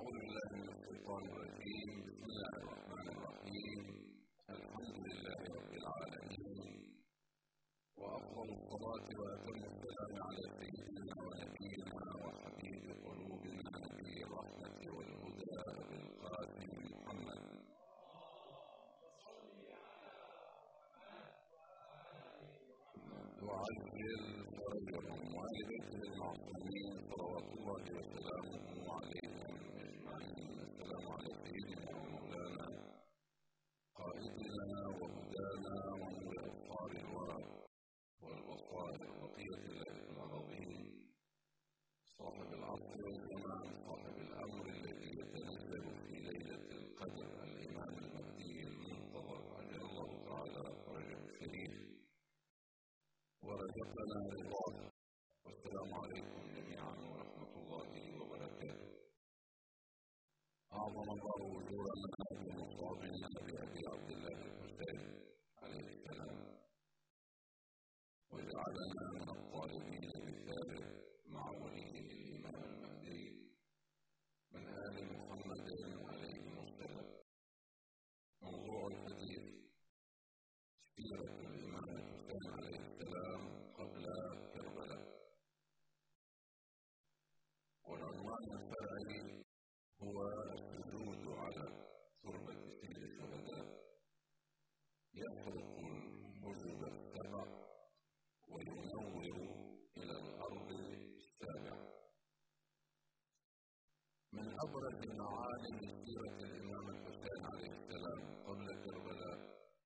أعوذ بالله من الشيطان الرجيم. بسم الله الرحمن الرحيم. الحمد لله رب العالمين، وأفضل الصلاة وأتم السلام على سيدنا ونبينا وحبيب قلوبنا نبي الرحمة والهدى أبي القاسم محمد. وعجل فرجهم والبيته المعصومين صلوات الله وسلامه عليهم أجمعين. السلام على سيدنا ومولانا قائدنا وهدانا ونور أبصار الورى والبصائر بقية الله العظيم، صاحب العصر والزمان، صاحب الأمر الذي يتنزل في ليلة القدر، الإمام المهدي المنتظر عجل الله تعالى فرجه الشريف ورزقنا رضاه. والسلام عليكم جميعا ورحمة الله وبركاته. أعظم الله أجورنا بمصابنا بأبي عبد الله الحسين عليه السلام، وجعلنا من الطالبين بثابت مع وليه الإمام المهدي من آل محمد عليه السلام. موضوع الحديث سيرة الإمام الحسين عليه السلام قبل كربلاء، والعنوان الشرعي هو السجود على تربة سيد الشهداء، يخرق الحجب السبع وينور إلى الأرض السابع. من أبرز معالم سيرة الإمام الحسين عليه السلام قبل كربلاء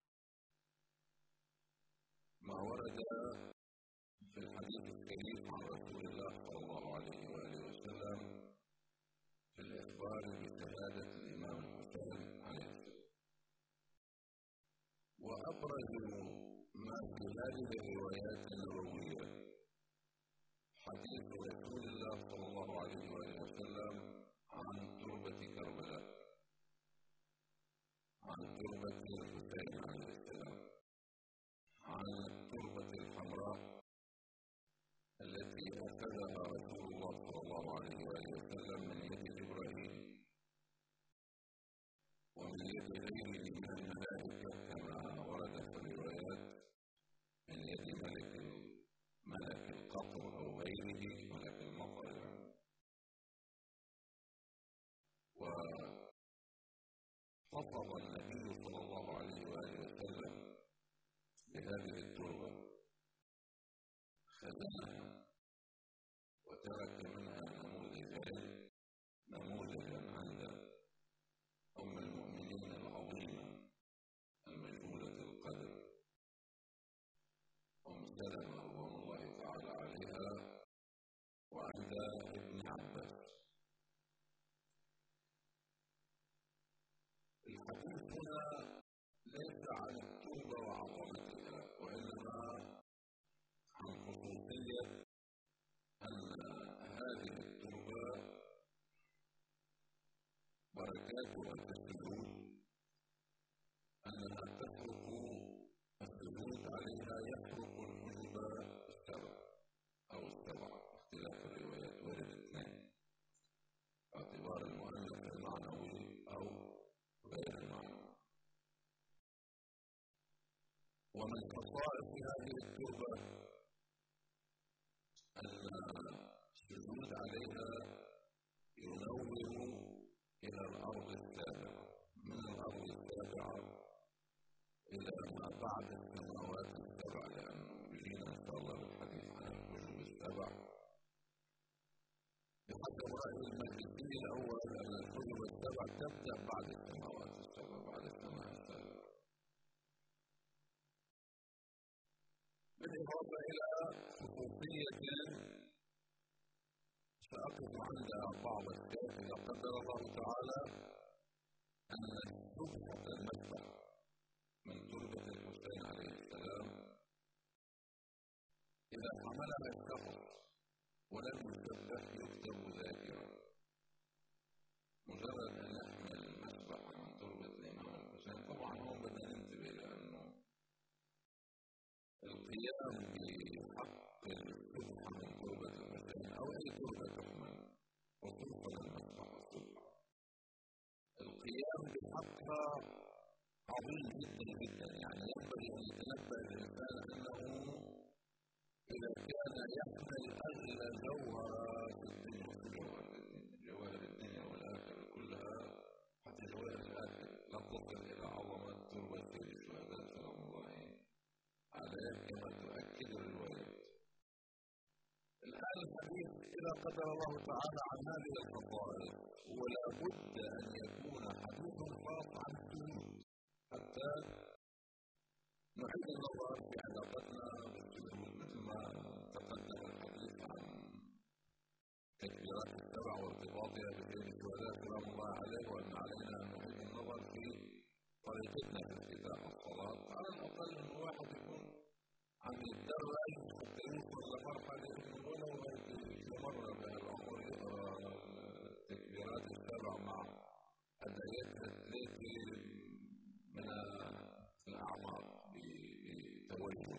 ما ورد في الحديث الكريم عن رسول الله صلى الله عليه وآله وسلم في الإخبار بشهادة الإمام الحسين عليه السلام. وأبرز ما في هذه الروايات النبوية حديث رسول الله صلى الله عليه وآله وسلم عن تربة كربلاء، عن تربة الحسين عليه السلام، عن التربة الحمراء التي أخذها رسول الله صلى الله عليه وآله وسلم من يد جبرائيل ومن يد غيره من الملائكة كما ورد في الروايات، من يد ملك القطر أو غيره، ملك المطر. وحفظ النبي صلى الله عليه وآله وسلم بهذه التربة، خزنها وترك منها نموذجا عند أم المؤمنين العظيمة المجهولة القدر أم سلمة رضوان الله تعالى عليها، وعند ابن عباس. الحديث هنا ليس عن التوبة وعظمتها، وإنما عن خصوصية أن هذه التوبة بركاتها في السجود، أنها تترك السجود عليها يترك الحجب السبع أو السبعة، اختلاف الروايات، وارد اثنين باعتبار المؤنث المعنوي أو غير المعنوي. ومن خصائص هذه التوبة أن السجود عليها ينور إلى الأرض السابعة، من الأرض السابعة إلى ما بعد السماوات السبع، لأنه يجينا إن شاء الله بالحديث عن الحجب السبع. بحسب رأي المجلسي الأول أن الحجب السبع تبدأ بعد السماوات السبع، بعد السماء السبع، بالإضافة إلى خصوصية سأقف عندها بعض الشيء إذا قدر الله تعالى، أن تبحث المسبح من تربة الحسين عليه السلام إذا حملها الشخص ولم يسبح يكتب ذاكرا. مجرد أن يحمل المسبح من تربة الإمام الحسين، طبعا هو بدنا ننتبه لأنه القيام بحق السبحة من تربة الحسين أو أي تربة تحمل، خصوصا المسبح السبحة، القيام بحقها عظيم جدا جدا. يعني ينبغي أن يتنبه الإنسان أنه إذا كان يحمل أغلى جوهرة في الدنيا، جواهر الدنيا والآخرة كلها، حتى جواهر الآخرة لا تصل إلى عظمة تربة سيد الشهداء سلام الله عليه كما تؤكد الروايات. الآن الحديث إذا قدر الله تعالى عن هذه الخصائص، ولا بد أن يكون حديث خاص عن السجود حتى نعيد النظر في علاقتنا بالسجود، مثل ما تقدم الحديث عن تكبيرات السبع وارتباطها بسيد الشهداء سلام الله عليه، وأن علينا أن نعيد النظر في طريقتنا في افتتاح الصلاة. على الأقل أن الواحد يكون عم يتدرج حتى يوصل لمرحلة أنه ولو يستمر بالعمر يقرأ التكبيرات السبع مع أدعيتها الثلاثة من الأعمار بتوجه.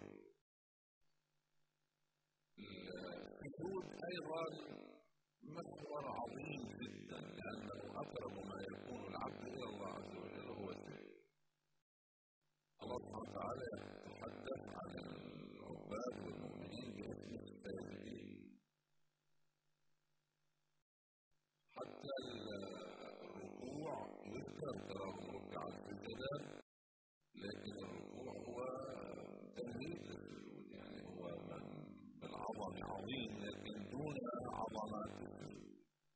السجود أيضا محور عظيم جدا، لأنه أقرب ما يكون العبد إلى الله عز وجل هو السجود. الله سبحانه وتعالى يتحدث عن العباد والمؤمنين باسم الساجدين، حتى الركوع يذكر تراهم ركعا سجدا، لكن الركوع هو تمهيد للسجود، يعني هو من عظم عظيم لكن دون عظمات السجود.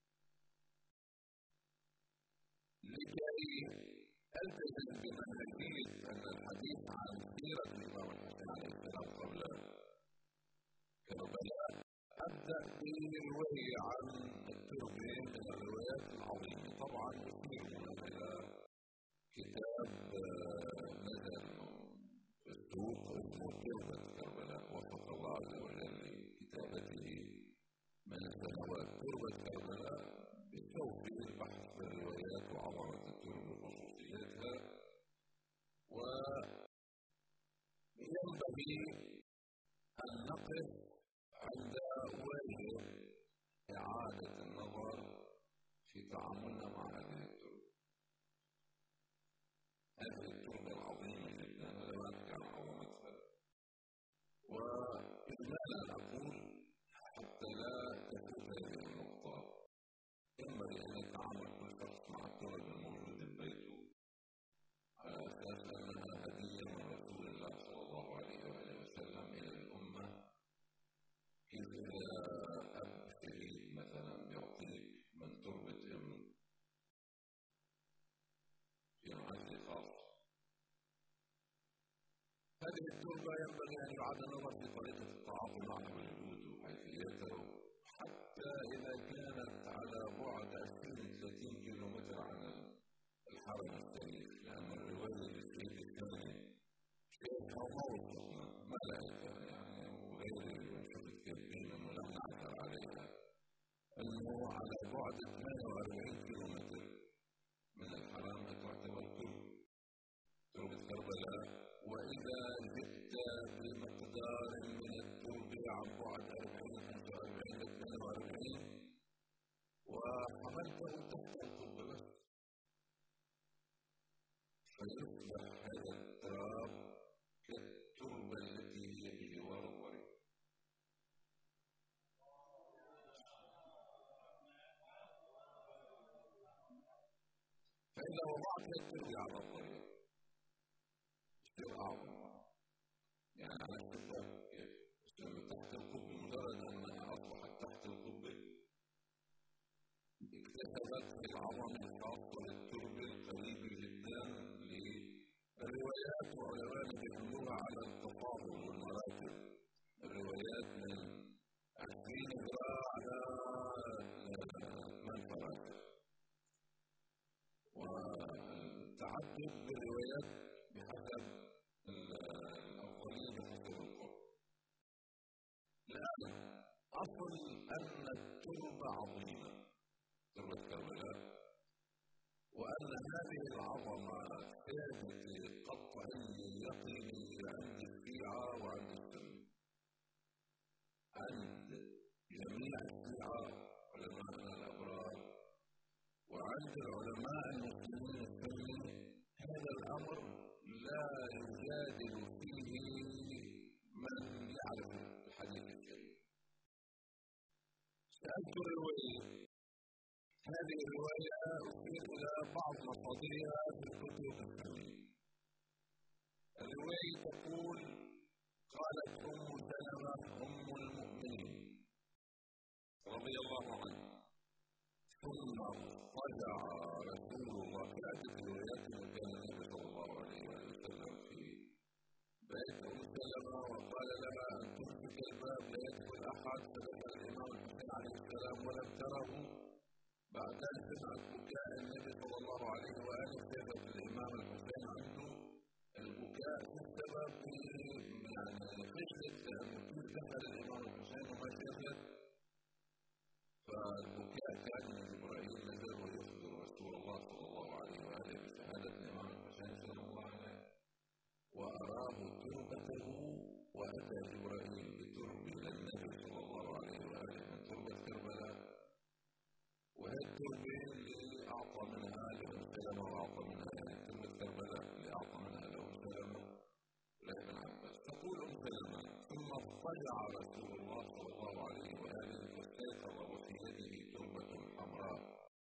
لكي ألتزم بمنهجية أن الحديث عن سيرة الإمام الحسين عليه السلام قبل كربلاء، أبدأ برواية عن التربة من الروايات العظيمة. طبعا يشير هنا إلى كتاب نزل في السوق اسمه تربة كربلاء، وفق الله عز وجل لكتابته من السنوات. تربة كربلاء بالتوفيق بحث الروايات وعظمة التربة وخصوصياتها، وينبغي أن نقف عند واجب إعادة النظر في تعاملنا مع هذه التربة. هذه التربة العظيمة جدا لا نحكي عن عظمتها، وإجمالا أقول حتى لا تفوت هذه النقطة ينبغي أن يتعامل كل شخص مع التربة الموجودة في بيته على أساس أنها هدية من رسول الله صلى الله عليه وآله وسلم إلى الأمة. كيف إذا أب شهيد مثلا يعطيك من تربة ابنه في معزل خاص، هذه التربة ينبغي أن يعاد النظر في طريقة التعاطي معها والجهود وحيثيته، حتى إذا كانت على بعد 20-30 كيلومتر عن الحرم الشريف، لأن الرواية للشهيد الثاني شيخها موثوقة ملائكة يعني وغير شفت كثير أنه لم نعثر عليها، أنه على بعد 48 كيلومتر من الحرم تعتبر تربة كربلاء. وإذا زدت بمقدار من التربة عن بعد 40-45-42 وحملته تحت القبة بس، فيصبح هذا التراب كالتربة التي هي بجوار الطريق. فإذا وضعت التربة على الطريق يصير أعظم، يعني على الشباب كيف يصير تحت القبة، مجرد أنها أصبحت تحت القبة اكتسبت العظمة الخاصة للتربة القريبة جدا للروايات. وعلماء يدلوها على التفاضل والمراتب، الروايات من 20 ذراع من فراتب، والتعدد بالروايات بحسب الأفضلية بحسب القرب. الآن أصل أن التربة عظيمة، تربة كربلاء، وأن هذه العظمة ثابتة قطعية يقينية عند الشيعة وعند السنة، عند جميع الشيعة علماءنا الأبرار، وعند العلماء المسلمين أمر لا يجادل فيه من يعرف الحديث الشريف. سألت الرواية، هذه الرواية أشير إلى بعض مصادرها في الكتب الفقهية. الرواية تقول: قالت سلمة أم المؤمنين رضي الله عنها: ثم اضطجع رسول الله في عدة روايات وكان النبي صلى الله عليه وسلم في بيت سلمة وقال لها أن تمسك الباب لا يدخل أحد، فدخل الإمام الحسين عليه السلام ولم تره. بعدين سمعت بكاء النبي صلى الله عليه وآله، ذهبت الإمام الحسين عنده. البكاء السبب خجلت لأنه كيف دخل الإمام الحسين وما شافت، فالبكاء كان من جبرائيل نزل ويخبر رسول الله صلى الله عليه وآله بشهادة الإمام الحسين صلى الله عليه وأراه تربته، وأتى جبرائيل بترب إلى النبي صلى الله عليه وآله من تربة كربلاء، وهي التربة اللي أعطى منها لأم سلمة وأعطى منها تربة كربلاء اللي أعطى منها لأم سلمة لابن عباس. تقول أم سلمة: ثم اضطجع رسول الله صلى الله عليه وآله فاستيقظ وفي يده تربة حمراء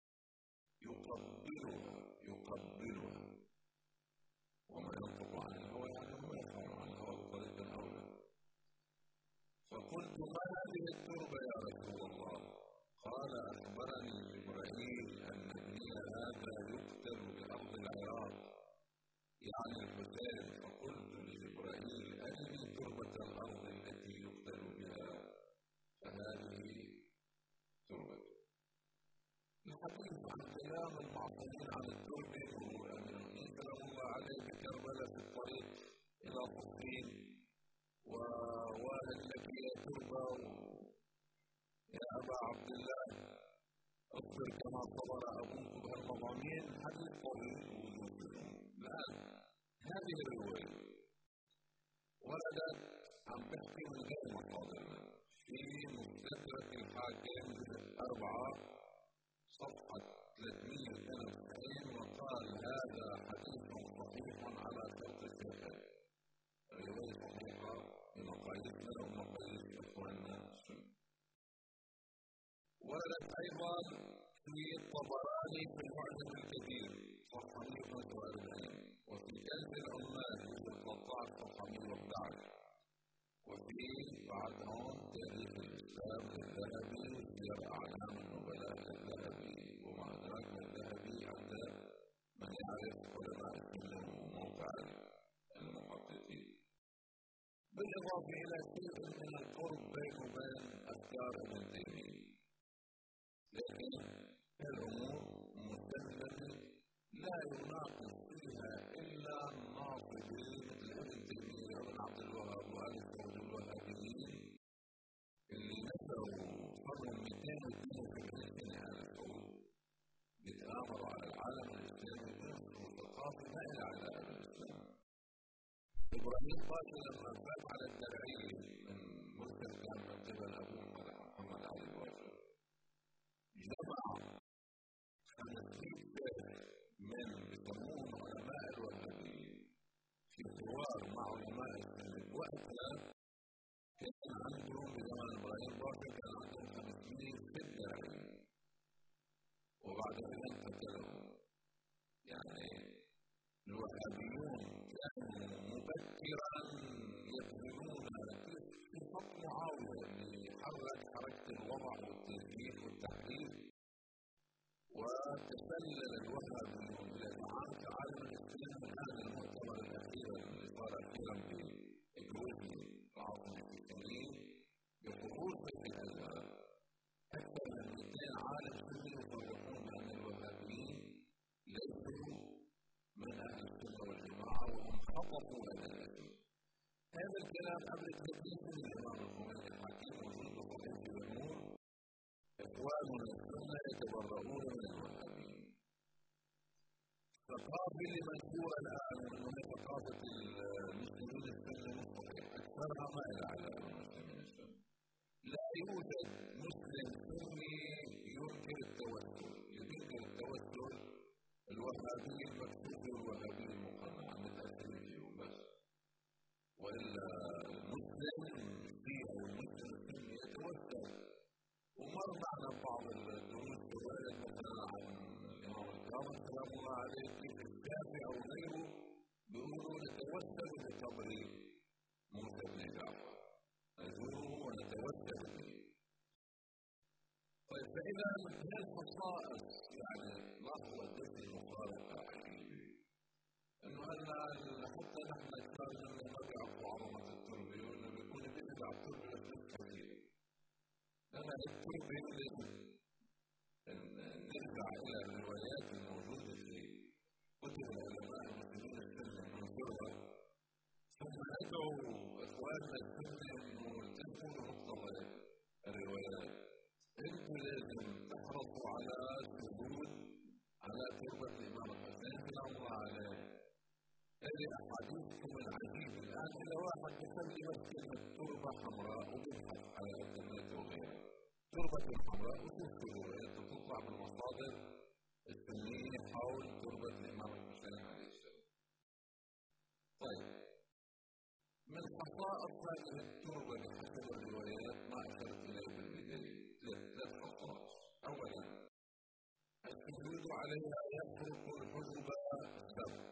يقبلها وما ينطق عن الهوى، يعني هو يفعل عن الهوى بطريقة أولى. فقلت: ما هذه التربة يا رسول الله؟ قال: أخبرني جبرائيل أن ابني هذا يقتل بأرض العراق، يعني الحسين. فقلت لجبرائيل: أرني تربة الأرض التي يقتل بها، فهذه تربته. الحديث عن كلام المعصومين عن التربة وأمير المؤمنين سلام الله عليه بكربلاء في الطريق إلى صفين: ووالد لك يا تربة يا أبا عبد الله، اصبر كما صبر أبوك بهالمضامين. حديث طويل وجوده. الآن هذه الرواية وردت عن بحث من غير مصادرنا في مستدرك الحاكم 4 صفحة 392، وقال: هذا حديث صحيح على شرط الشيخين. الرواية صحيحة بمقاييسنا ومقاييس إخواننا السنة. وردت أيضا في الطبراني في المعجم الكبير صفحة 145، وفي كنز العمال جزء 13 صفحة 111، وفي بعد هون تاريخ الإسلام للذهبي وسير أعلام النبلاء للذهبي، وما أدراك للذهبي عند من يعرف علماء السنة وموقع المحققين. بالإضافة إلى شيء من القرب بين وبين أفكار ابن تيمية، لكن الأمور مسلمة لا يناقش فيها إلا الناصبين مثل ابن تيمية وابن عبد الوهاب وآل الفوز الوهابيين اللي نشروا قبل 272 سنة آل الفوز، بيتآمروا على العالم الإسلامي بنفسه ثقافة ما إلى علاقة بالإسلام. إبراهيم باشا لما فات على الدرعية من مركز كان من قبل أبوه محمد علي باشا، جمع 50 شيخ من بيسموهم علماء الوهابيين في حوار مع علماء السنة. وقتها كان عندهم بزمن إبراهيم باشا كان عندهم 500 في الدرعية، وبعد ذلك قتلهم. يعني الوهابيون كانوا مبكرا يقولون في خط معاوية اللي حرك حركة الوضع والتسجيل والتحريف، وتسلل الوهابيون إلى زعامة عالم الإسلام من هذا المؤتمر الأخير اللي صار أخيرا بجروزني العاصمة الفلسطينية بخروج بيت الأزهر. أكثر من 200 عالم سني يصرحون بأن الوهابيين ليسوا من أهل السنة والجماعة وهم خطفوا هذا الأسود. هذا الكلام قبل التكليف من الإمام الخميني الحكيم موجود بصحيح الأمور: إخواننا السنة يتبرؤون من الوهابيين. ثقافة اللي منشورة الآن أنه هي ثقافة المسلمين السنة مش صحيح، أكثرها ما إلى علاقة بالمسلمين السنة. لا يوجد مسلم سني ينكر التوسل. اللي بينكر التوسل الوهابي المكتوب والوهابي المقنع. يتوسل. ومر معنا بعض الدروس رواية مثلا عن الإمام الكاظم سلام الله عليه كيف الشافعي أو غيره بيقولوا نتوسل بقبر موسى بن جعفر، نزوره ونتوسل به. طيب فإذا هي الخصائص يعني لاحظوا قديش المفارقة عجيبة، إنه حتى نحن كان ما بيعرفوا عظمة التربة وإنه بيكون بيجي على التربة لفلوس كثيرة. لما التربة نرجع إلى الروايات الموجودة في كتب العلماء المسلمين السنة من تربة، ثم ندعو إخواننا السنة إنه تنقلوا مقتضى الروايات. أنتم لازم تحرصوا على الثبوت على تربة الإمام الحسين سلام الله عليه. هذه أحاديثكم العجيبة. الآن إذا واحد يسمي بس كلمة تربة حمراء وبيبحث على الإنترنت وغيره، تربة حمراء وتنشروا أنت تطلع بالمصادر السنية حول تربة الإمام الحسين عليه السلام. طيب من خصائص هذه التربة بحسب الروايات ما أشرت إليه بالبداية ثلاث خصائص. أولا السجود عليها يخرق الحجب السبع.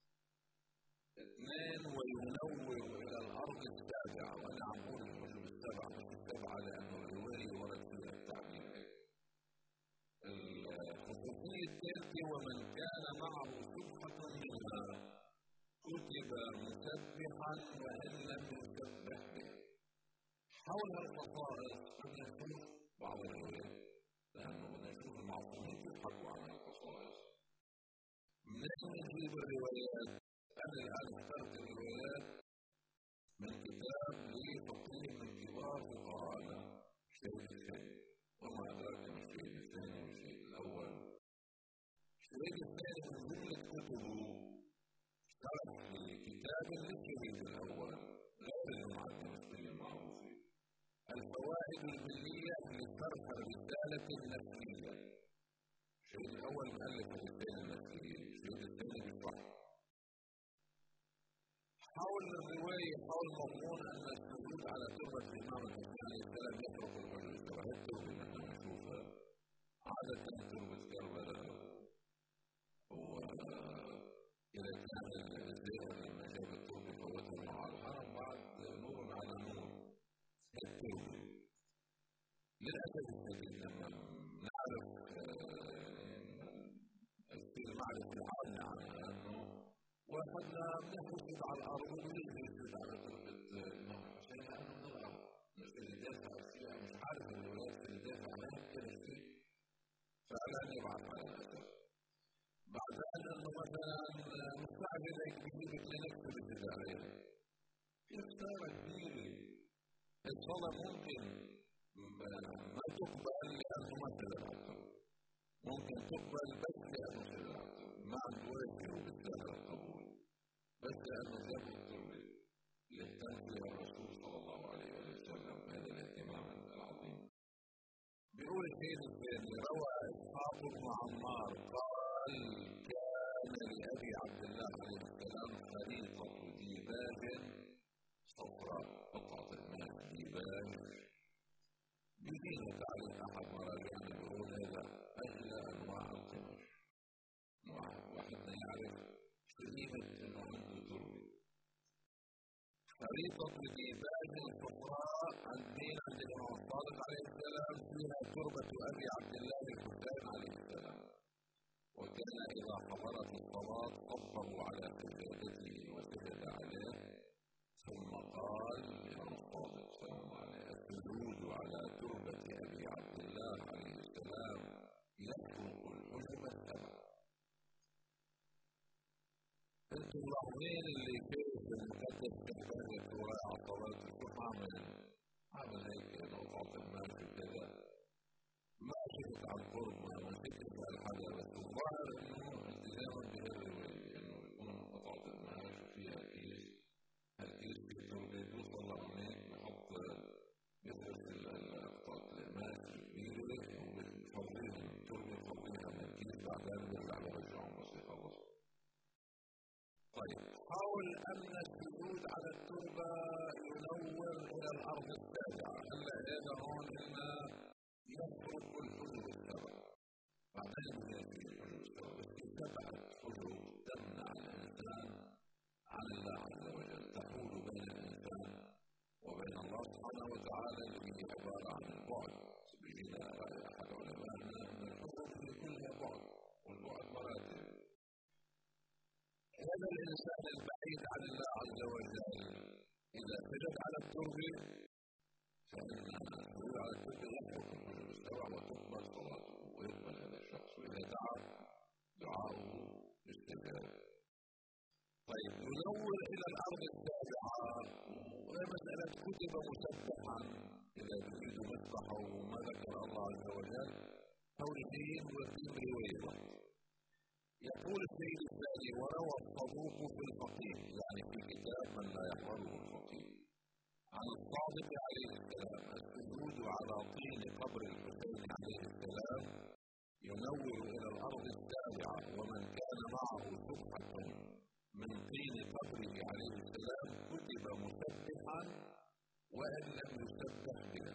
اثنين وينور إلى الأرض السابعة. وأنا عم أقول الحجب السبع مش السبعة لأنه الرواية ورد فيها التعبير. الخصوصية الثالثة ومن كان معه سبحة منها كتب مسبحا وإن لم يسبح به. حول الخصائص بدنا نشوف بعض الروايات لأنه بدنا نشوف المعصومين كيف حكوا عن الخصائص. منين نجيب الروايات؟ أنا الآن اخترت الروايات من كتاب لفقيه من كبار فقهاءنا الشهيد الثاني، وما أدراك ما الشهيد الثاني والشهيد الأول. الشهيد الثاني من جملة كتبه شرح لكتاب للشهيد الأول غير المعدل المعروفة، الفوائد الملية لشرح الرسالة النفسية. الشهيد الأول مؤلف الرسالة النفسية، الشهيد الثاني بشرح حول الرواية حول مضمون أن السجود على تربة الإمام الحسين عليه السلام يخرق الحجب السبع. هي التربة اللي نحن نشوفها عادة تربة كربلاء، وإذا كان الزير لما جاب التربة فوتها مع الحرم بعد نور على نور. هي التربة للأسف الشديد لما نعرف المعرفة العامة عنها أنه وحنا بنحرص على الأرض ونجلس على تربة الإمام الحسين لأنه من الأرض مش اللي دافع فيها، مش عارف الروايات اللي دافع عنها كده شيء فعلا يبعث على الأسف. بعدين إنه مثلا مستعجل هيك بيجيب لنفسه بالابتدائية في خسارة كبيرة. الصلاة ممكن ما تقبل لأنه ما تدرع، ممكن تقبل بس لأنه تدرع ما نوجه بالسهل القبول، بس لأنه جاب التربة اللي اهتم فيها الرسول صلى الله عليه وسلم بهذا الاهتمام العظيم. بيقول الشيخ الثاني روى إسحاق بن عمار قال كان لأبي عبد الله عليه السلام خريطة ديباج صفراء، قطعة الماء ديباج بزينة على أحد مراجعنا بيقول هذا أغلى أنواع القمش. واحد يعرف قيمة إنه عنده تربة. خريطة ديباج الصفراء عن دين عند الإمام الصادق عليه السلام فيها تربة أبي عبد الله الحسين عليه السلام، وكان إذا حضرت الصلاة صفه على سجادته وسجد عليه ثم قال الإمام الصادق سلام عليه السجود على تربة أبي عبد الله عليه السلام يخرق الحجب السبع. انتم ملاحظين اللي كيف المقدس كان يتوقع على صلاة الصبح عامل هيك نقطة الماشي كذا ما شفت عن قرب ما شفت على حدا، بس الظاهر انه التزاما بهالرواية انه يكون قطعة الماشي فيها كيس، هالكيس بيتربي بيوصل لهونيك بحط بيفرش قطعة الماشي الكبيرة وبيفضيها التربة بيفضيها من الكيس بعدين بيرجع برجعهم بس يخلص. طيب، حاول أن السجود على التربة ينور إلى الأرض السابعة. هلا هذا هون إنه يترك الحدود السبع، بعدين يأتي الحدود السبع، بس في 7 حدود تمنع الإنسان عن الله عز وجل، تحول بين الإنسان وبين الله سبحانه وتعالى، الذي هي عبارة عن البعد. بيجينا رأي أحد علمائنا أن الحدود هي كلها بعد، والبعد مراتب. هذا الإنسان البعيد عن الله عز وجل إذا سجد على التربة فإن السجود على التربة يحرق الحدود السبع وتقبل صلاته ويقبل هذا الشخص، وإذا دعا دعاؤه يستجاب. طيب، ينور إلى الأرض السابعة، وهي مسألة كتب مسبحا إذا تريد مسبحه وما ذكر الله عز وجل توجيه وفيه رواية. يقول السيد الثاني: وروى الصدوق في الفقيه، يعني في كتاب من لا يحفظه الفقيه، عن الصادق عليه السلام: السجود على طين قبر الحسين عليه السلام ينور إلى الأرض السابعة، ومن كان معه سبحة من طين قبره عليه السلام كتب مسبحا وإن لم يسبح بها.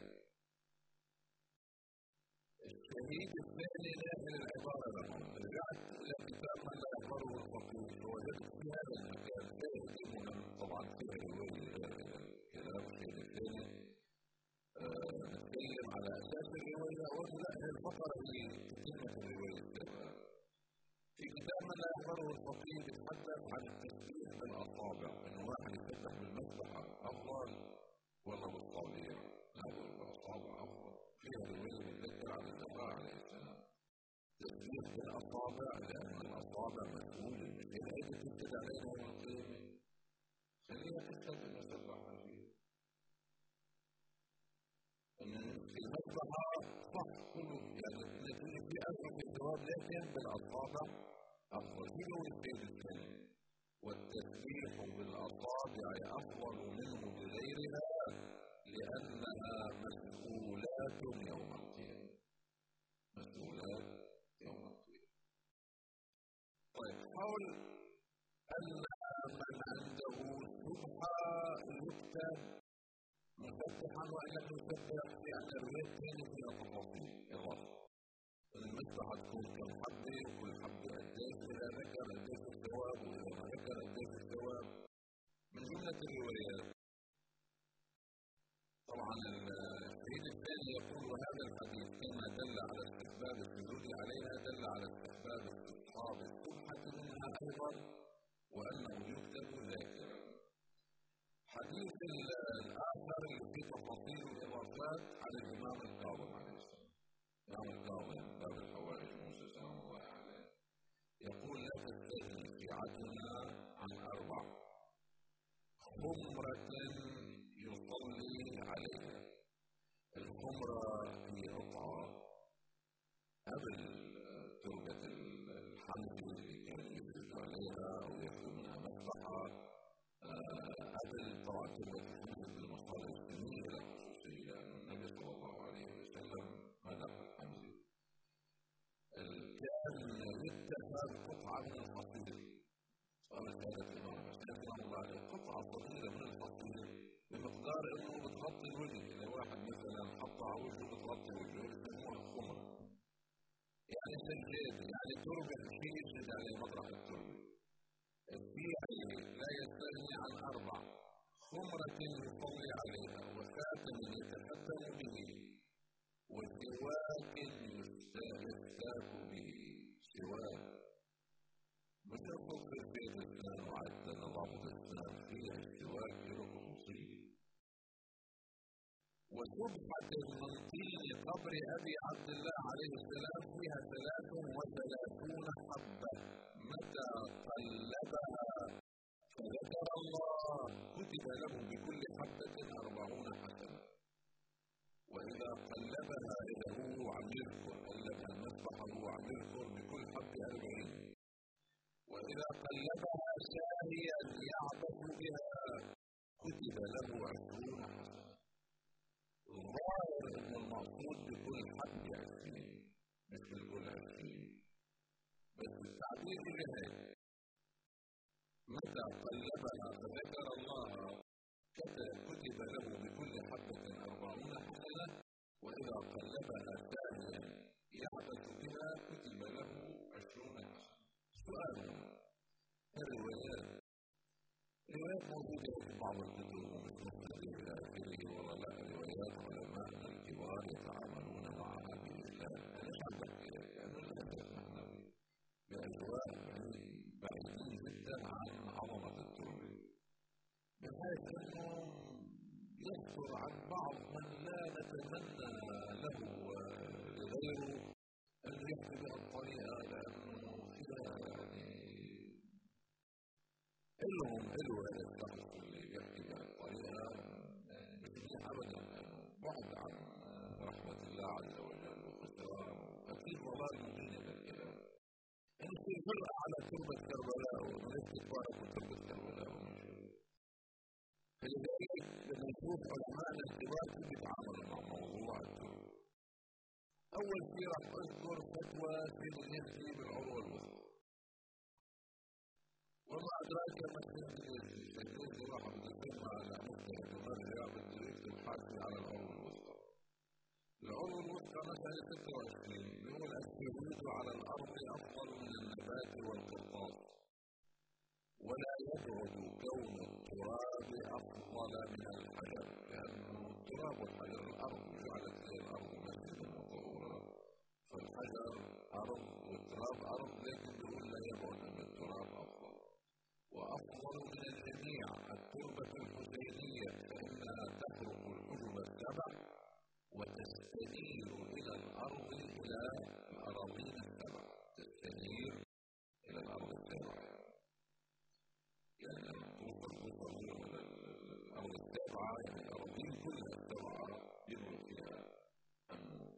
الشهيد الثاني داخل العبارة لهم، رجعت إلى كتاب من لا يحفظه الفقيه فوجدت في هذا المكان شاهد من طبعا فيها رواية الكلام. الشهيد الثاني نتكلم على أساس الرواية ولا هي الفقرة هي كلمة الرواية الثانية. في كتاب من لا يحفظه الفقيه بيتحدث عن التسبيح بالأصابع، إنه واحد يسبح بالمسبحة أفضل ولا بالصابع؟ لا، بالأصابع أفضل. فيها رواية بتذكر عن الزهراء عليه السلام تسبيح بالأصابع، لأن الأصابع مسؤولة، مش الأيدي تسجد عليها يوم القيامة، خليها تستخدم مسبحة فيها. المسبحة صح كله، يعني نتيجة في أجر في الجواب، لكن بالأصابع أفضل. في لون السيد الثاني: والتسبيح بالأصابع أفضل منه بغيرها لأنها مسؤولات يوم القيامة. مسؤولات يوم القيامة. طيب، حول أن من عنده سبحة يكتب مسبحا وإن لم يسبح، يعني الرواية الثانية فيها تفاصيل إضافة. المسبحة تكون كم حبة، وكل حبة قديش، إذا ذكر قديش الثواب، وإذا ما ذكر قديش الثواب. من جملة الروايات طبعا الشهيد الثاني يقول: وهذا الحديث كما دل على استحباب السجود عليها دل على استحباب استصحاب السبحة منها أيضا، وأنه يكتب ذاكرا. حديث الآخر اللي فيه تفاصيل الإضافات عن الإمام الكاظم عليه السلام. الإمام الكاظم باب الحوائج موسى سلام الله عليه يقول: لا تستغني شيعتنا عن 4: خمرة يصلي عليها. الخمرة هي قطعة قبل تربة الحمد اللي كان يسجد عليها أو يأخذ منها مسبحة، قبل طبعا تربة الحمد بالمصالح السنية لا خصوصية، لأن النبي صلى الله عليه وسلم مدح الحمد. كان يتخذ قطعة من الفصيل، قالت هذا الإمام حسين رحمه الله عليه قطعة صغيرة من الفصيل بمقدار إنه بتغطي الوجه. إذا واحد مثلا حط على وجهه بتغطي وجهه يسموها الخمرة، يعني سجاد، يعني تربة شيء يسجد عليه مطرح التربة. الشيعي لا يستغني عن 4: خمرة يصلي عليها، وخاتم يتختم به، وسواك يستاك به. سواك مش الفقه في الإسلام وعد نظافة الإسلام فيها السواك له خصوصية. وسبحة من طين قبر أبي عبد الله عليه السلام فيها 33 حبة، متى قلبها فذكر الله كتب له بكل حبة 40 حسنة. وإذا قلبها إذا هو عم يذكر قلبها المسبحة هو عم يذكر بكل حبة 40. وإذا قلبها ساهيا يعبث بها كتب له 20 حسنة. الظاهر أن المقصود بكل حبة 20 مش بكل 20، بس التعبير بهيك. متى قلبها فذكر الله كتب له بكل حبة 40 حسنة، وإذا قلبها ثانيا يعبث بها كتب له 20 حسنة. سؤال: الروايات موجودة في بعض الكتب ومثل إلى آخره، ولا روايات علماء الكبار يتعاملون معها بإسلام؟ أنا شعبك لأنه للأسف نحن بأجواء بعيدين جدا عن عظمة التربة، بحيث أنه يذكر عن بعض من لا نتمنى له ولغيره أن يحكي بهالطريقة، لأنه فيها كلهم حلو هذا الشخص اللي بيحكي بهالطريقة مش أبدا، لأنه بعد عن رحمة الله عز وجل وخسران أكيد ضلال مبين للكلام. إنه في جرأة على تربة كربلاء ونفس تبارك تربة كربلاء ومشهور. فلذلك لما نشوف علماءنا الكبار كيف يتعاملوا مع موضوع التربة. أول شيء راح أذكر فتوى سيد النبي بالعروة الوسطى. وما أدراك ما التكنيك واحد من الكلمة على مجتهد ومرجع بده يكتب حاجة على العروة الوسطى. العروة الوسطى مسألة 26 بيقول: السجود على الأرض أفضل من النبات والقرطاس، ولا يبعد كون التراب أفضل من الحجر، لأنه التراب والحجر الأرض جعلت هي الأرض مسجدا وطهورا، فالحجر أرض والتراب أرض، لكن بيقول لا يبعد أن التراب أفضل. وأفضل من الجميع التربة الحسينية، فإنها تخرق الحجب السبع وتستنير إلى الأرض إلى الأراضين السبع، تستنير إلى الأرض السبع، يعني لما توصل إلى الأرض السبعة يعني الأراضين كلها السبعة يمر فيها النور.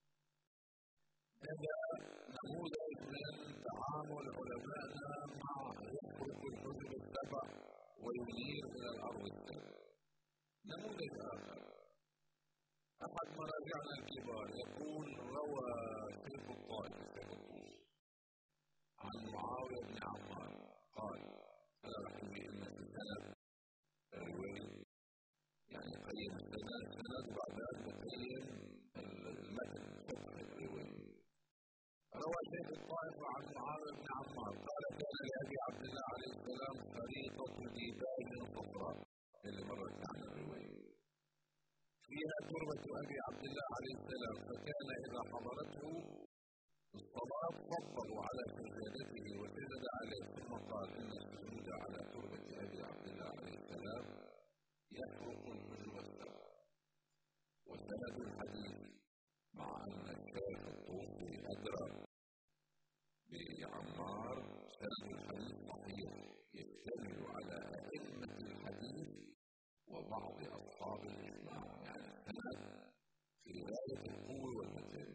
هذا نموذج من تعامل علمائنا مع يخرق الحجب السبع وينير إلى الأرض السبع. نموذج آخر، أحد مراجعنا الكبار يقول: روى شيخ الطائف الشيخ الطوسي عن معاوية بن عمار قال: أنا رح أقول إن في السند رواية، يعني قيم السند وبعد ذلك بقيم المتن صفحة الرواية. روى شيخ الطائف عن معاوية بن عمار قال: كان لأبي عبد الله عليه السلام خريطة ديباج صفراء، اللي مرت عن الرواية، فيها تربة أبي عبد الله عليه السلام، فكان إذا حضرته الصلاة صبروا على سجادته وسجد عليه، ثم قال: إن السجود على تربة أبي عبد الله عليه السلام يخرق الحجب السبع. وسند الحديث، مع أن الشيخ الطوسي أدرى بعمار، سند الحديث صحيح يشتمل على أئمة الحديث وبعض أصحاب الإجماع، يعني السند في غاية القوة والمتانة.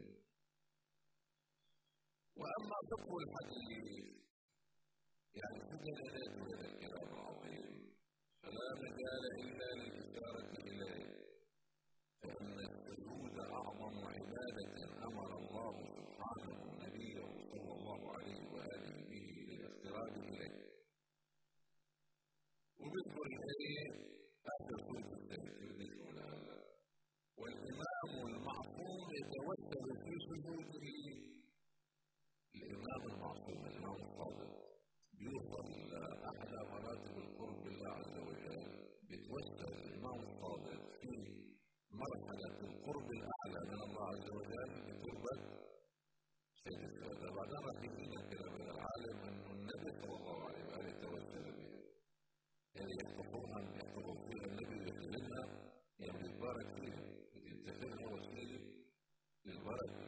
وأما فقه الحديث يعني سجل إليه هذا الكلام العظيم، فلا مجال إلا للإشارة إليه، فإن السجود أعظم عبادة أمر الله سبحانه نبيه صلى الله عليه وآله به للاقتراب إليه. وبذكر إليه آخر سورة التكوير هذا: والإمام المعصوم يتوسل في سجوده. الإمام المعصوم الإمام الصادق بيوصل إلى أحلى مراتب القرب بالله عز وجل، بيتوسل الإمام الصادق في مرحلة القرب الأعلى من الله عز وجل بتربة سيد السادة. بعدين راح يجينا كلام من العالم أن النبي صلى الله عليه وآله توسل بها، يعني يحفظونها يحفظون فيها النبي ويحتلمها، يعني يتبارك فيها ويتخذها وسيلة للبركة.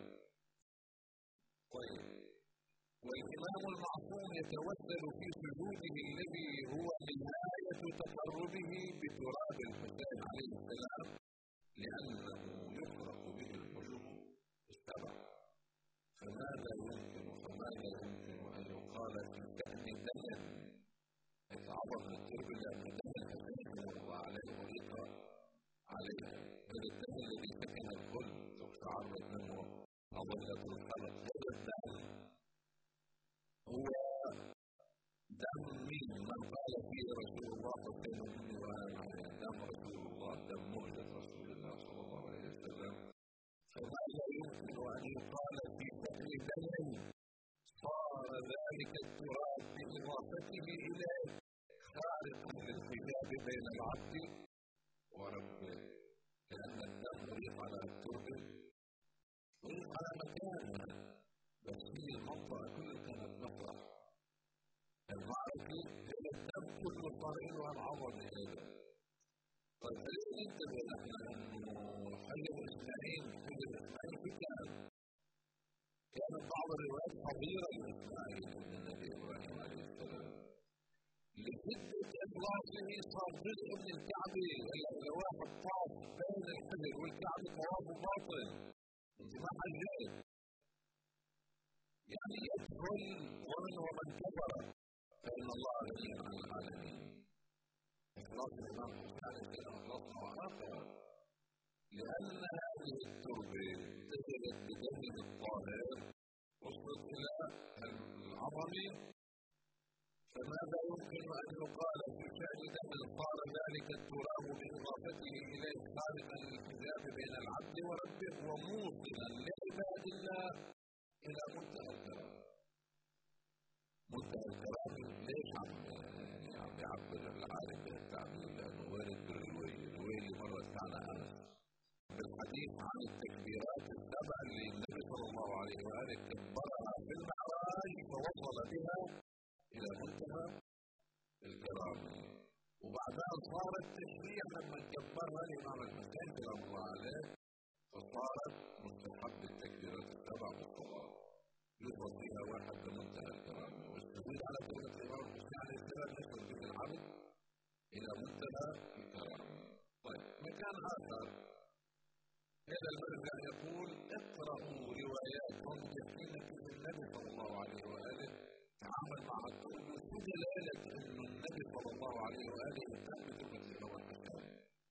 طيب، والإمام المعصوم يتوسل في سجوده الذي هو نهاية تقربه بتراب الحسين عليه السلام، لأنه يخرق به الحجب السبع. فماذا يمكن أن يقال في شأن الدهن يتعرض للتربة، لأن الدهن الحسين الله عليه وغيقه عليها، هذا الدهن الذي سكن الكل لو تعرض منه أضلة الخلق. هذا الدهن هو دم من قال فيه رسول الله قدام مني وأنا معي دم رسول الله دم مهجة رسول الله صلى الله عليه وسلم، فما لا يمكن أن يقال في تقريبين صار ذلك التراب بإضافته إليه خارقا للحجاب بين العبد وربه، لأن الدم يريق على التربة يريق على مكانها، بس هي المنطقة كلها كانت مطرح المعركة هي الدم كله طارئها العظم هذا. طيب خلينا ننتبه نحن أنه حجر إسماعيل في كانت بعض الروايات حظيرة لإسماعيل من النبي إبراهيم عليه السلام لشدة إخلاصه صار جزء من الكعبة، ولا واحد طاف بين الحجر والكعبة طواف باطل أنت ما حجيت، يعني يدخل ومن كفر فإن الله غني عن العالمين. إخلاص الإمام الشافعي كان إخلاصا آخر، لأن هذه التربة انتشرت بدم الطاهر وصلت إلى العظمة، فماذا يمكن أن يقال في شأن دم صار ذلك التراب بإضافته إليه خالقا للحجاب بين العبد وربه وموصلا لعباد الله إلى منتهى الكرام. منتهى الكرام ليش عم يعبر العالم بالتعبير؟ لأنه وارد بالرواية مرة كان أنس بالحديث عن التكبيرات السبع اللي النبي صلى الله عليه وآله كبرها في المعراج فوصل بها إلى منتهى الكرامة، وبعدها صار التشريع لما كبرها الإمام الحسين سلام الله عليه فصارت مستحب التكبيرات السبع بالصلاة يوصل فيها واحد بمنتهى الكرامة، والسجود على كلمة الإمام الحسين عليه السلام يصل به العبد إلى منتهى الكرامة. طيب مكان آخر هذا المرجع يقول اقرأوا روايات يحكين فيه النبي صلى الله عليه وآله تعامل مع التوبة بدلالة أن النبي صلى الله عليه وآله يهتم بتوبة الإمام الحسين.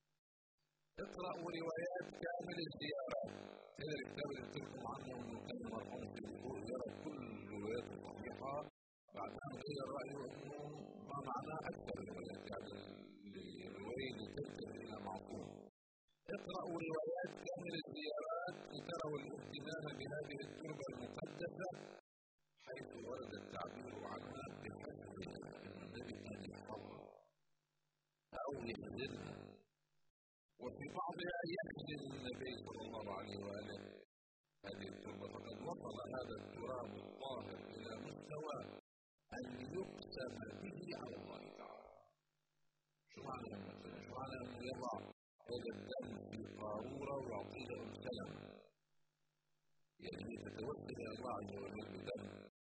اقرأوا روايات كامل الزيارات، هذا الكتاب اللي قلت لكم عنه انه كان مرحوم في الدكتور يرى كل الروايات الصحيحة، بعدها غير رأيه انه ما معناه أكثر الروايات، يعني الرواية اللي تنتهي إلى معصوم. اقرأوا روايات كامل الزيارات لتروا الاهتمام بهذه التربة المقدسة حيث ورد التعبير عنها بحسبها أن النبي كان يحفظها أو يخزنها، وفي بعضها يخزن النبي صلى الله عليه وآله هذه التربة، فقد وصل هذا التراب الطاهر إلى مستوى أن يقسم به على الله تعالى. شو معنى أنه يضع هذا الدم في قارورة ويعطيه سلم، يعني تتوسل إلى الله عز وجل بدم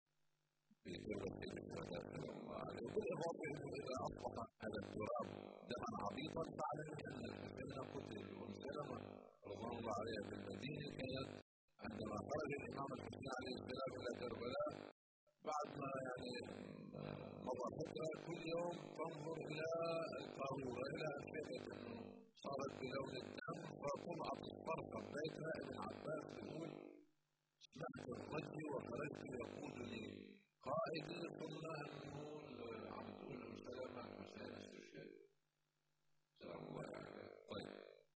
بتوسل الله عليه، وبالإضافة إنه إذا أصبح هذا التراب دما عبيطا فعليه أن الحسين قتل، وسلم رضوان الله عليه في المدينة كانت عندما خرج الإمام الحسين عليه السلام إلى كربلاء بعد ما يعني مضى فترة كل يوم تنظر إلى القارورة إلى أن شافت أنه صارت بلون الدم فطلعت الفرقة بيتها. ابن عباس يقول سمعت الرجل وخرجت يقودني قائدي ثم أنه عم تقول له سلامة حسين استشهد سلام الله عليه. طيب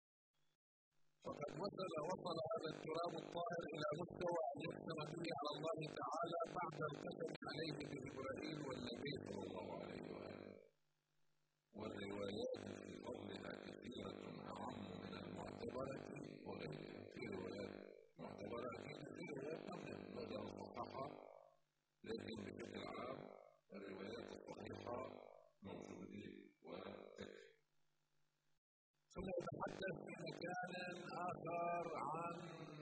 فقد وصل هذا التراب الطاهر إلى مستوى أن يقسم به على الله تعالى بعد القسم عليه بإبراهيم والنبي صلى الله عليه وآله، والروايات في فضلها كثيرة أعم من المعتبرة وغيرها. في روايات معتبرة في روايات بدل الصحيحة، لكن بشكل عام الروايات الصحيحة موجودة وتكفي. ثم نتحدث في مكان آخر عن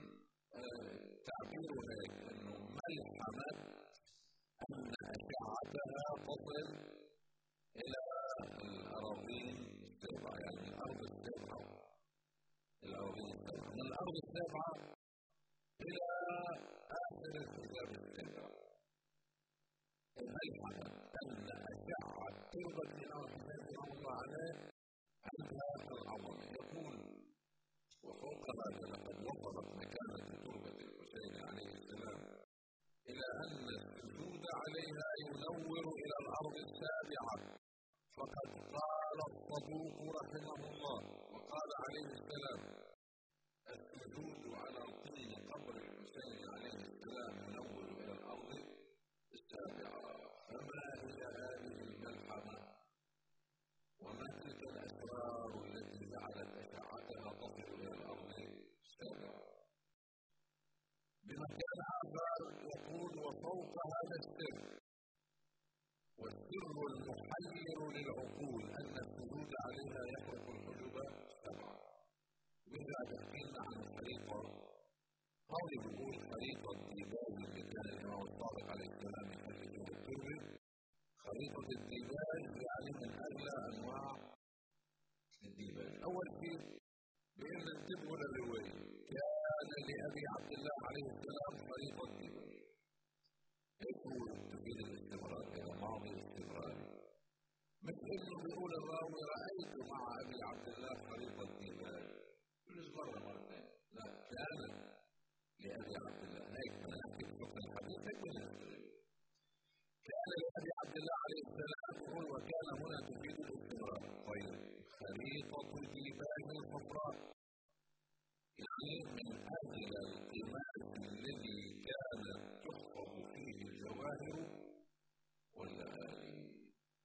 تعبير هيك أنه ملحمة أن أشعتها تصل إلى الأراضين السبعة، يعني الأرض السبعة، الأراضين السبعة من الأرض السبعة إلى آخر الحجاب السبعة. الملحمة أن أشعت تربة الإمام الحسين رحمه الله عليه عندها العظمة. يقول وفوق هذا لقد وصلت مكانة تربة الحسين عليه السلام إلى أن السجود عليها ينور إلى الأرض السابعة، فقد قال الصدوق رحمه الله وقال عليه السلام: السجود على طين قبر الحسين عليه السلام ينور إلى الأرض السابعة. فما هي هذه الملحمة؟ وما تلك الأسرار التي جعلت أشعتها تصل إلى الأرض السابعة؟ بمكان آخر يقول: وفوق هذا السر، والسر المحير للعقول أن السجود عليها يخرق الحجب السبعة. وإذا حكينا عن الخريطة، قال بيقول خريطة ديباج اللي كان الإمام الصادق عليه السلام يحدثه التربي. خريطة الديباج يعني من أغلى أنواع الديباج. أول شيء بأن انتبهوا للرواية: كان لأبي عبد الله عليه السلام خريطة ديباج. يقول تفيد الاستمرار إلى ماضي استمراري، مثل إنه بيقول الراوي: رأيت مع أبي عبد الله خريطة ديباج. مش مرة مرتين، لا، كان لأبي عبد الله. هيك أنا أحكي بفقه الحديث كان لأبي عبد الله عليه السلام يقول: وكان هنا تفيد الاستمرار. طيب، خريطة ديباج الصفراء يعني من أجل القماش الذي كانت تحفظ فيه الجواهر واللآلئ.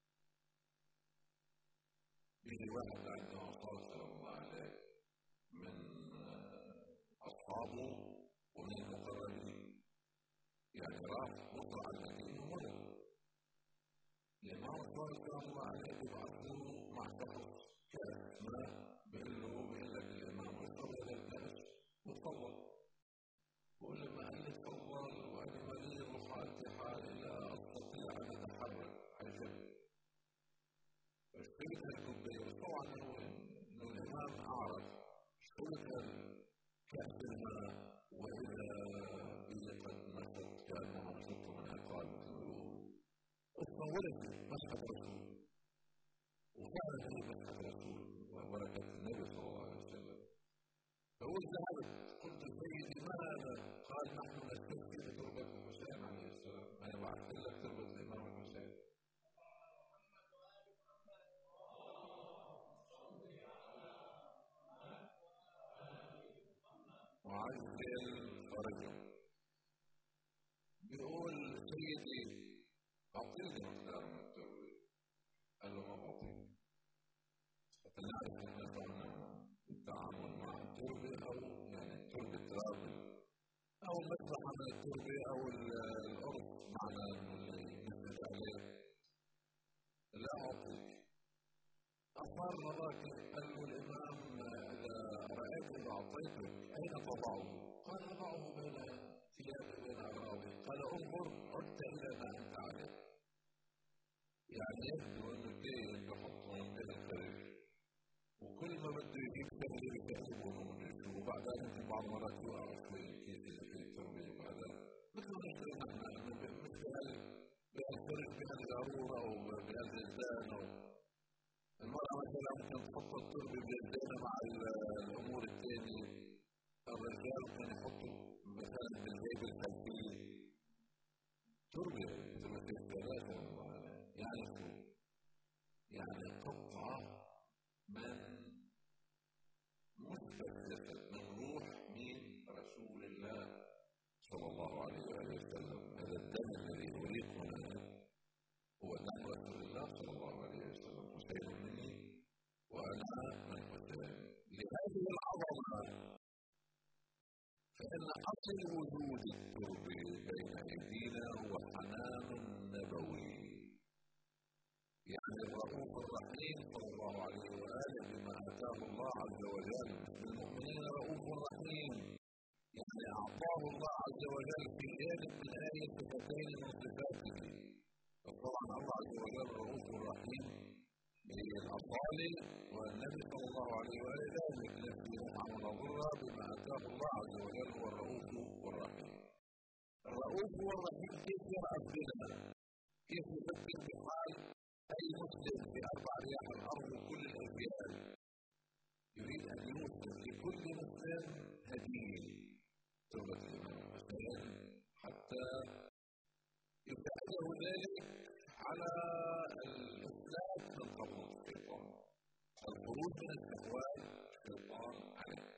يجي واحد عند الرسول صلى الله عليه من أصحابه ومن المقربين، يعني راح مطلع المدينة هنا. الإمام الرسول صلى الله عليه يبعث له مع شخص كاس ماء، بيقول لك الإمام اشرب هذا الكاس وتفضل. بقول له: ما قال لي تفضل وأنا مريض وحالتي حالي لا أستطيع أن أتحرك عجل. فاشتريت الكوباية، وطبعا إنه الإمام أعرف، اشتريت كأس الماء وإذا بي قد نشط كأنما نشط من عقال اتصورت مسحة رسول، وفعلا هي مسحة رسول وبركة النبي صلى الله عليه وسلم. فقلت ذهبت قلت: سيدي ماذا؟ قال: نحن نستفتي بتربة الحسين عليه السلام. أنا بعثت لك تربة الإمام الحسين. وعجل فرجه. بيقول: سيدي أعطيني مقدار من التربة. قال له: ما بعطيك. نعرف أن التعامل مع التربة أو يعني التربة ترابل أو المذبحة من التربة أو الأرض معنى اللي نثبت عليه. لا أعطيك. أصار الراكب. قال له الإمام: إذا رأيت إذا أعطيتك أين تضعه؟ قال: أضعه بين ثيابي بين أغراضي. قال: انظر عدت إلى ما أنت عليه. يعني يبدو أنه الدين يحطه بين الخريف، وكل ما بده يجيب تغيير يكتبه ونشوف، وبعدين في بعض المرات يوقع شوي الكيس اللي فيه التربة. وبعدين مثل ما نشتري نحن مثل بهالفرق بهالقارورة أو بهالزنزانة. المرأة مثلا ممكن تحط التربة بزنزانة مع الأمور الثانية. الرجال ممكن يحطوا مثلا بالجيب الخلفية تربة مثل الثلاثة. يعني شو؟ يعني قطعة من مستفزة من روح من رسول الله صلى الله عليه وسلم. هذا الدم الذي يريقنا هو دم رسول الله صلى الله عليه وسلم. حسين مني وأنا من حسين. لهذه العظمة فإن أصل وجود التربة بين أيدينا هو حنان نبوي، يعني الرؤوف الرحيم صلى الله عليه وآله بما آتاه الله عز وجل. بالمؤمنين رؤوف رحيم، يعني أعطاه الله عز وجل في جانب من هذه الصفتين من صفاته. فطبعا الله عز وجل رؤوف رحيم بالأطفال، والنبي صلى الله عليه وآله ذلك نفسه نعم نظرة بما آتاه الله عز وجل هو الرؤوف والرحيم. الرؤوف والرحيم كيف يرأى بنا؟ كيف يفكر بحال أي مسلم في أربع رياح الأرض وكل الأجيال يريد أن يوصل لكل مسلم هدية تربة الإمام الحسين حتى يساعده ذلك على الإسلام من الخروج من الشهوات الشيطان عليه.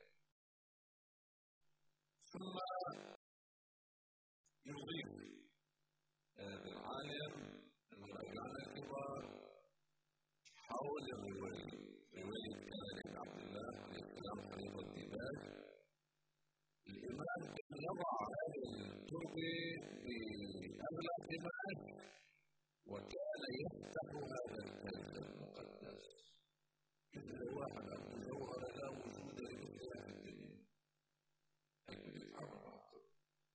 ثم يضيف العالم المراجعان الكبار حول رواية كان عبد الله عليه السلام طريق الديباج. الإمام يضع هذه التربة بأغلى قماش وكان يفتح هذا الكنز المقدس. إذا واحد عنده جوهرة لا وجود لمثلها في الدنيا هيك يتعامل مع الطب.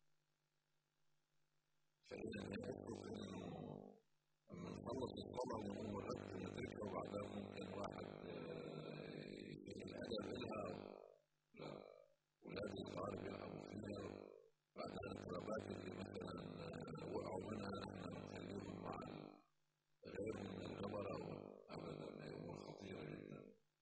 فإذا يترك إنه لما نخلص الصلاة ونقوم نركز ونتركها وبعدها ممكن واحد يجيب الأدب لها لا ولاد الصغار بيلعبوا فيها بعدها الكرابات اللي مثلا وقعوا منها نحن نخليهم مع غيرهم من الجبرة أبدا أمور خطيرة جدا.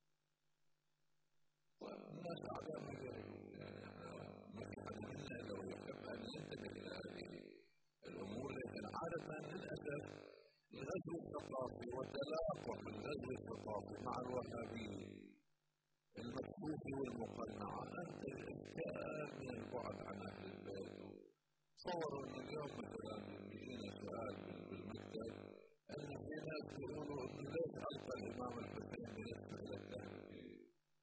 والناس أعداء يعني احنا ما في حد منا لو يحب أن ينتبه إلى هذه الأمور، لكن عادة للأسف الغزو الثقافي وتلاقح الغزو الثقافي مع الوهابيين المفتوح والمقنعة أنت الإمكان من البعد عن أهل البيت. تصوروا أن اليوم مثلا بيجينا سؤال بالمكتب أن في ناس يقولوا أنه ليش ألقى الإمام الحسين بنفسه إلى التهجير.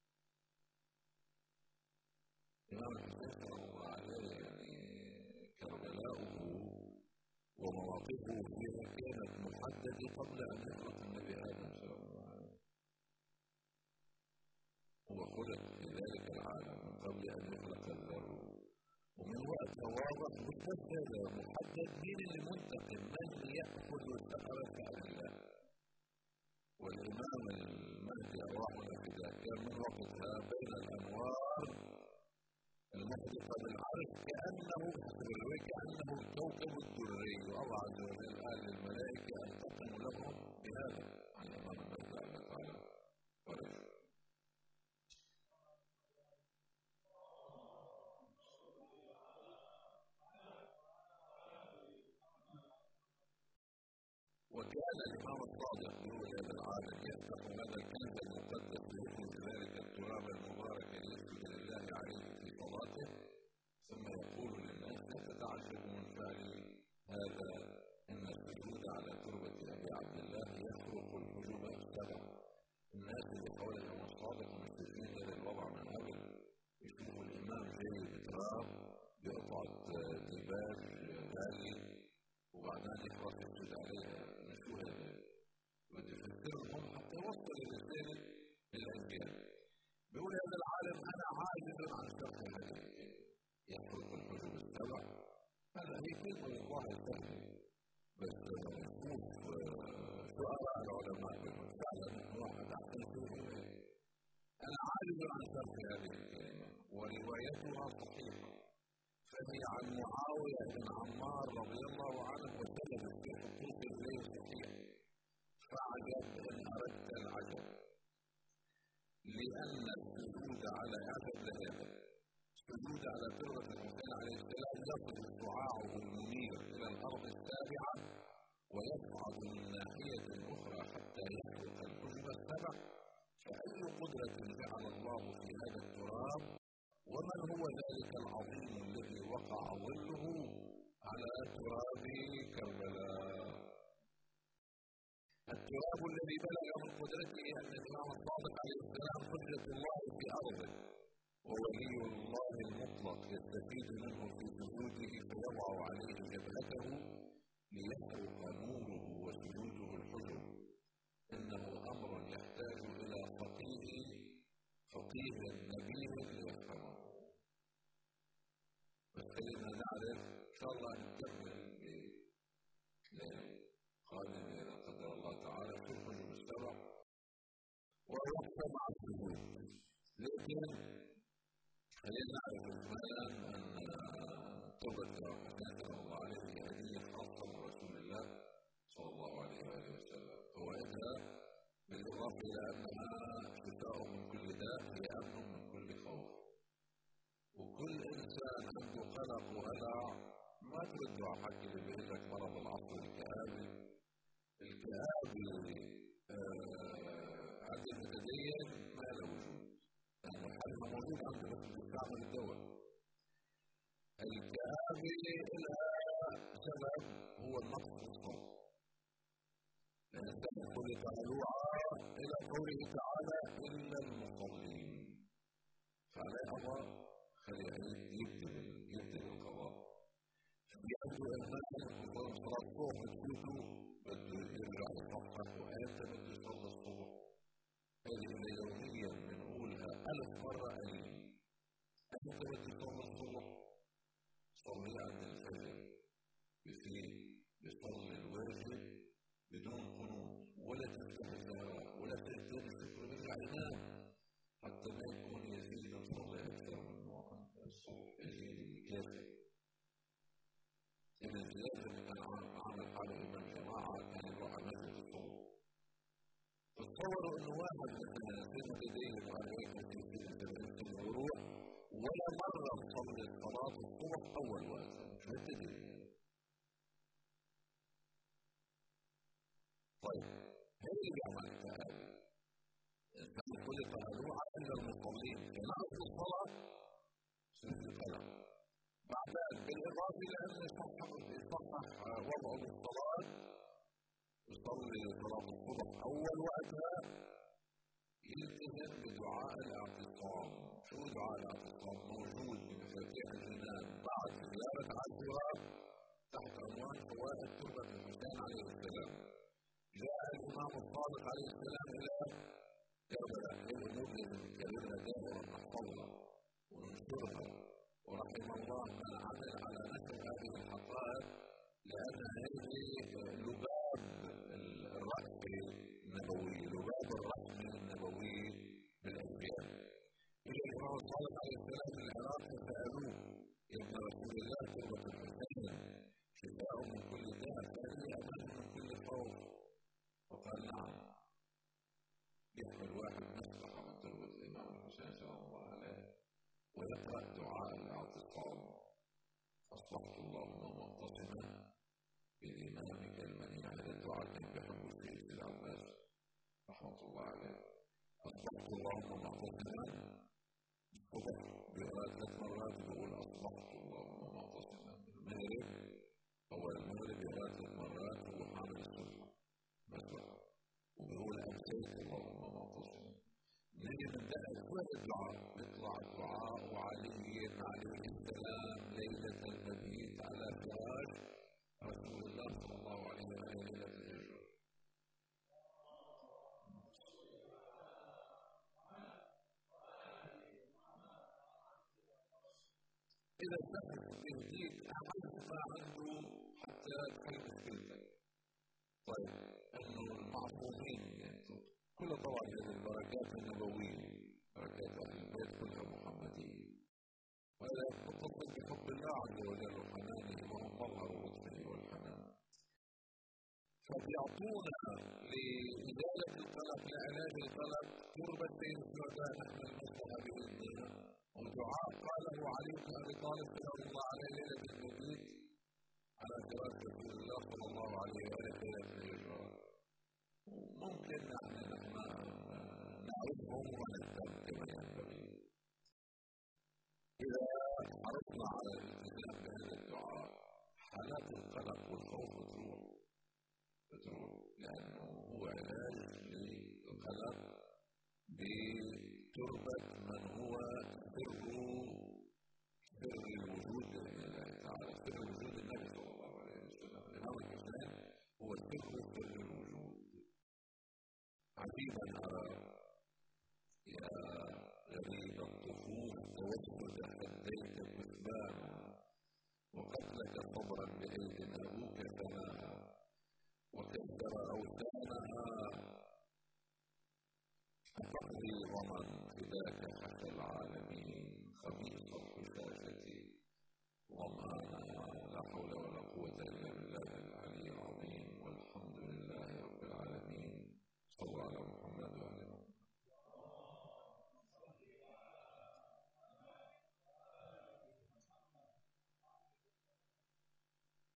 الإمام الحسين صلى الله عليه يعني كربلاؤه ومواقفه فيها كانت محددة قبل أن يخلق النبي آدم صلى الله عليه وسلم. هو خلق في ذلك العالم من قبل أن يخلق الذر، ومن وقت واضح مستفاد محدد مين اللي منتقم من يأخذ الثأرة كأهله. والإمام المهدي أرواحنا كذا كان من وقتها بين الأنوار المحدقة بالعرش كأنه بحسب الرواية كأنه الكوكب الدري، والله عز وجل قال للملائكة أن تقوموا لهم بهذا عن الإمام المهدي عليه تعالى ورجل. وكان الإمام الصادق يقول هذا العالم يفتح هذا الكنز المقدس ويخرج ذلك التراب المبارك ليسجد لله عليه في صلاته، ثم يقول للناس لا تتعجبوا من فعل هذا إن السجود على تربة أبي عبد الله يخرق الحجب السبع. الناس اللي حول الإمام الصادق مستجدين للوضع من قبل يشوفوا الإمام جاي بتراب بقطعة ديباج غالي وبعدين يخرق يسجد عليها. بدي أفكرهم حتى يوصل الرسالة للأنبياء. بيقول هذا العالم أنا عاجز عن شرح هذه يخرق الحجب السبع. هذا هي كلمة واحد سهل بس نشوف شعراء العلماء فعلا واحد أحسن شيء أنا عاجز عن شرح هذه الكلمة وروايتها صحيحة، فهي عن معاوية بن عمار رضي الله عنه وسلم في حقوق الليل صحيح. فعجب إن أردت العجب لأن السجود على السجود على تربة الحسين عليه السلام يصل شعاعه المنير إلى الأرض السابعة ويصعد من ناحية أخرى حتى يخلق الحجب السبع. فأي قدرة جعل الله في هذا التراب، ومن هو ذلك العظيم الذي وقع ظله على تراب كربلاء. التراب الذي بلغ من قدرته أن الإمام الصادق عليه السلام حجة الله في أرضه وولي الله المطلق يستفيد منه في سجوده فيضع عليه جبهته ليخرق نوره وسجوده الحجر. إنه أمر يحتاج إلى فقيه نبيه ليفهمه. بس خلينا نعرف إن شاء الله نكمل قادم إذا قدر الله تعالى في الحجب السبع والوقت مع السجود. لكن خلينا نعرف إجمالا أن تربة الحسين صلى الله عليه هي هدية خاصة من رسول الله صلى الله عليه وآله وسلم. فوائدها بالإضافة إلى أنها شفاء من كل داء هي أمن من كل خوف. وكل إنسان عنده قلق وهلع ما ترد على حكي اللي بيقول لك مرض العصر الكآبي. الكآبي عند المتدين بتعمل الدواء. الكآبة لها سبب هو النقص في الصوم. لأن كل تعالوا إلى قوله تعالى إلا المصلين. فعليه أمر خليه يبدل القضاء. يبدو أنه يقول صلاة الصبح بده يرجع يصحح وأنت بده يصلي الصبح. هذه يوميا بنقولها 1000 مرة قليل. أنت بده يصلي الصبح صلي عند الفجر بيصلي الواجب بدون قنوط ولا تفتح السهرة ولا تهتم الفكر ويرجع ينام حتى ما يكون يزيد يصلي أكثر من وقت الصبح يزيد كافي. إذا لازم كان عامل حاله إمام جماعة كان يروح على مسجد الصبح. تصوروا إنه واحد مثلا سنة يديه وعليه في سنة الغروب ولا مرة صلي صلاة الصبح أول وقت شو هالتدري. طيب هل اللي بيعمل التهاب؟ الإنسان كل تهابه عند المصلين ينعرف الصلاة سنة القلم. بعدين بالإضافة لأنه يصحح وضعه بالصلاة يصلي صلاة الصبح أول وقتها يلتزم بدعاء الاعتصام. شو دعاء الاعتصام؟ موجود بمفاتيح الجنان بعد زيارة عاشوراء تحت عنوان فوائد تربة الحسين عليه السلام. جاء الإمام الصادق عليه السلام إلى كربلاء. الأمور لازم نكررها دائما نحفظها وننشرها. ورحم الله من عمل على نشر هذه الحقائق لأن هذه لباب الرحم النبوي، لباب الرحم النبوي بالأنبياء. إلى الإمام الصادق عليه السلام من العراق فسألوه يا ابن رسول الله تربة الحسين شفاء من كل داء هذه أمان من كل خوف. وقال نعم. يحمل واحد مسبح على تربة الإمام الحسين سلام الله عليه ويقرأ دعاء الاعتصام. أصبحت اللهم معتصما بإمامك المنيع. هذا الدعاء كان بحب السيد العباس رحمة الله عليه. أصبحت اللهم معتصما الصبح بيقرأ 3 مرات بيقول أصبحت اللهم معتصما. المغرب أول المغرب يقرأ 3 مرات هو حامل الصبح مسبح وبيقول أمسيت اللهم معتصما. نيجي نبدأ كل الدعاء بيطلع الدعاء وعلي عليه السلام ليلة المبيت على فراش رسول الله صلى الله عليه وآله ليلة الهجرة. إذا سمح تهديك أعمل ما عنده حتى تحل مشكلتك. طيب إنه المعصومين كل طبعا هذه البركات النبوية بركات أهل البيت كلها محمدية ولا تتصل بحب الله عز وجل وحنانه وهو مظهر لطفه والحنان. فبيعطونا لإزالة القلق لعلاج القلق تربتين الشهداء نحن المسلمة بإذن الله ودعاء قاله علي بن أبي طالب سلام الله عليه ليلة المبيت على فراش رسول الله صلى الله عليه وآله ليلة الهجرة. ممكن نحن نعرفهم ونهتم كما ينبغي. إذا عرفنا على الالتزام بهذا الدعاء حالات القلق والخوف بتروح لأنه هو علاج للقلق بتربة من هو سر الوجود بإذن الله تعالى. سر وجود النبي صلى الله عليه وسلم الإمام الحسين هو سر الوجود. عجيبا أرى يا غريب الطفوف توسد حديت المثبان وقتلك صبرا بأيد أبوك ثناها وكسر أوثانها فقري ومن فداك حتى العالمين خبيث الخشاشة وما لا حول ولا